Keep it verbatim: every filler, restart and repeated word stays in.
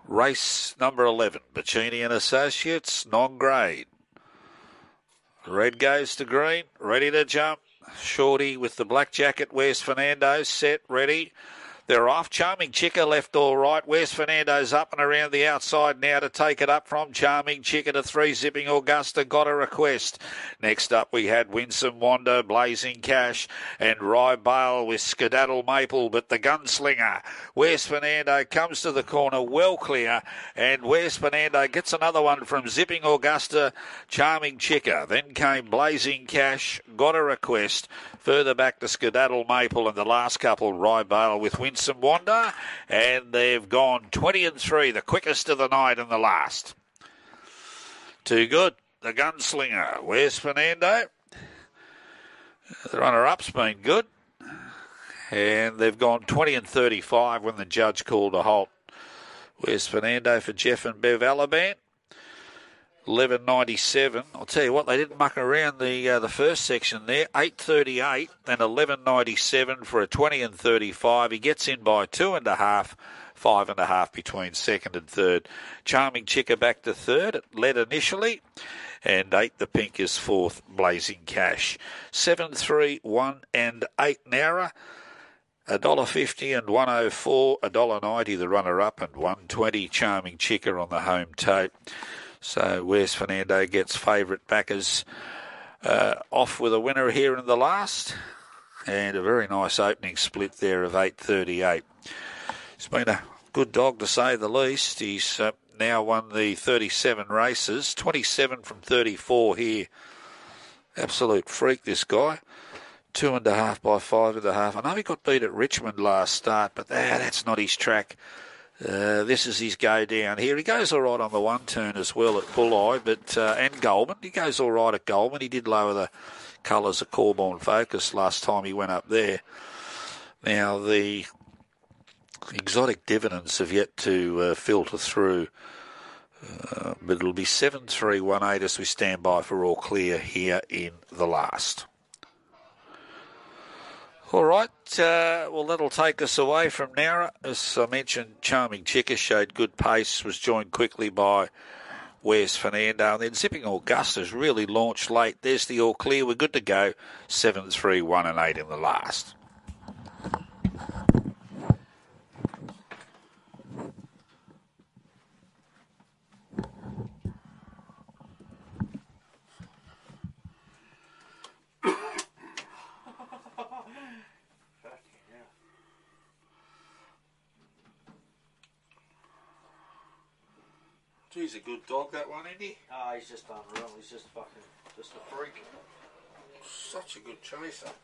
Race number eleven, Bacini and Associates, non-grade. Red goes to green, ready to jump. Shorty with the black jacket, where's Fernando? Set, ready. They're off. Charming Chica left all right. Where's Fernando's up and around the outside now to take it up from Charming Chica to three. Zipping Augusta got a request. Next up we had Winsome Wanda, Blazing Cash and Rye Bale with Skedaddle Maple. But the Gunslinger, Where's Fernando, comes to the corner well clear. And Where's Fernando gets another one from Zipping Augusta, Charming Chica. Then came Blazing Cash, got a request. Further back to Skedaddle Maple and the last couple, Rye Bale with Winsome Wanda, and they've gone twenty and three, the quickest of the night in the last. Too good. The Gunslinger. Where's Fernando? The runner-up's been good, and they've gone twenty and thirty-five when the judge called a halt. Where's Fernando for Jeff and Bev Alaban? eleven ninety-seven. I'll tell you what, they didn't muck around the uh, the first section there. eight thirty-eight, then eleven ninety-seven for a twenty and thirty-five. He gets in by two and a half, five and a half between second and third. Charming Chica back to third. It led initially. And eight, the pink is fourth, Blazing Cash. Seven, three, one, and eight Nara. one dollar fifty and one oh four, one dollar ninety the runner-up, and one twenty Charming Chica on the home tote. So Where's Fernando gets favourite backers uh, off with a winner here in the last. And a very nice opening split there of eight thirty-eight. He's been a good dog to say the least. He's uh, now won the thirty-seven races, twenty-seven from thirty-four here. Absolute freak, this guy. Two and a half by five and a half. I know he got beat at Richmond last start, but ah, that's not his track. Uh, this is his go down here. He goes all right on the one turn as well at Bulleye, but uh, and Goulburn. He goes all right at Goulburn. He did lower the colours of Corborn Focus last time he went up there. Now, the exotic dividends have yet to uh, filter through, uh, but it'll be seven three one eight as we stand by for all clear here in the last. All right, uh, well, that'll take us away from Nara. As I mentioned, Charming Chica showed good pace, was joined quickly by Where's Fernando, and then Zipping Augusta's really launched late. There's the all clear. We're good to go. seven, three, one, and eight in the last. He's a good dog, that one, isn't he? Oh, he's just unreal. He's just fucking, just a freak. Such a good chaser.